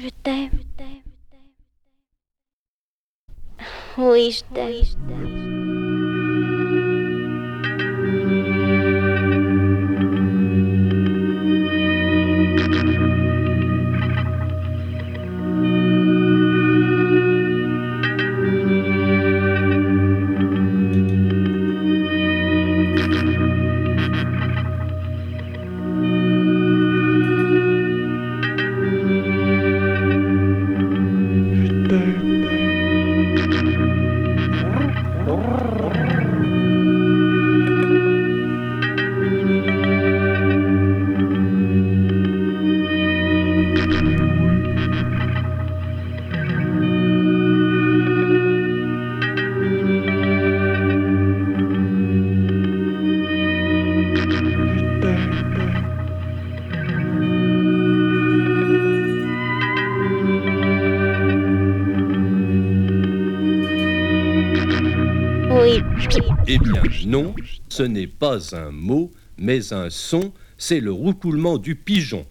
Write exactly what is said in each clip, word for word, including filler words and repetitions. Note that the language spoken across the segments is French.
Je t'aime. Oui, je t'aime. Oui, je t'aime. Oui. Eh bien non, ce n'est pas un mot, mais un son, c'est le roucoulement du pigeon.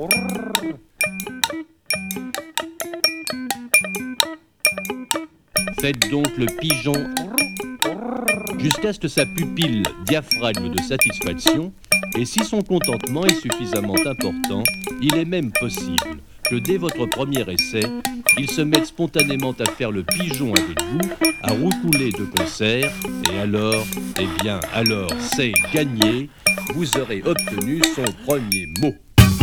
Faites donc le pigeon jusqu'à ce que sa pupille diaphragme de satisfaction, et si son contentement est suffisamment important, il est même possible que dès votre premier essai, il se mette spontanément à faire le pigeon avec vous, à roucouler de concert, et alors, eh bien, alors c'est gagné, vous aurez obtenu son premier mot.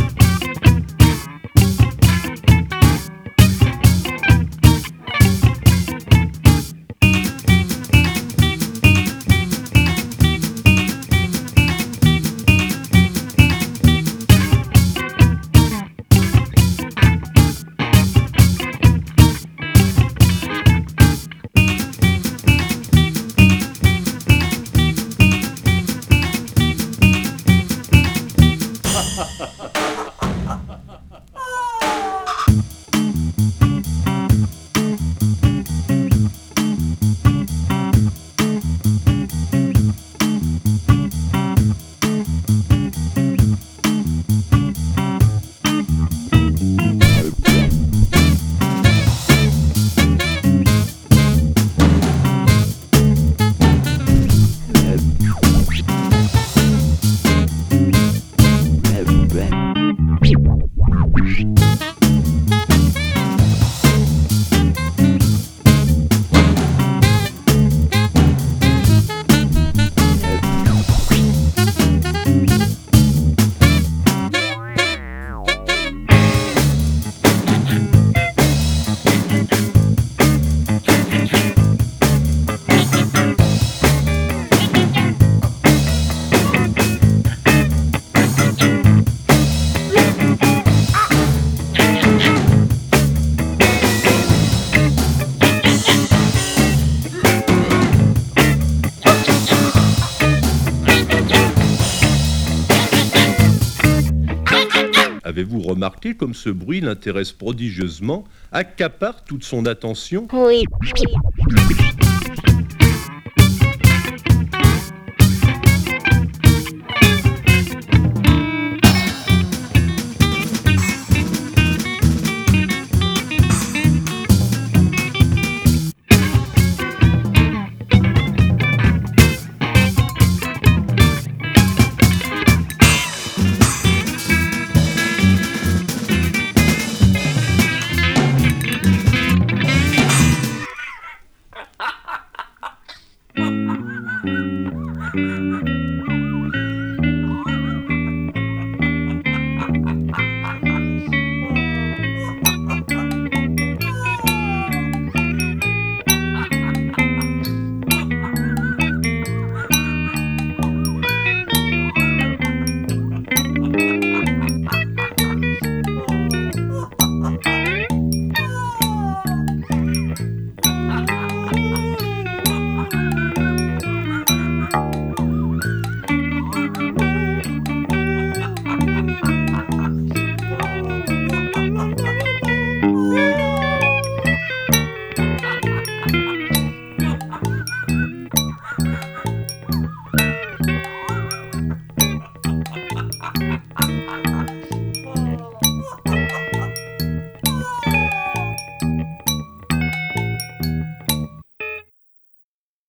Avez-vous remarqué comme ce bruit l'intéresse prodigieusement, accapare toute son attention ? Oui. Oui.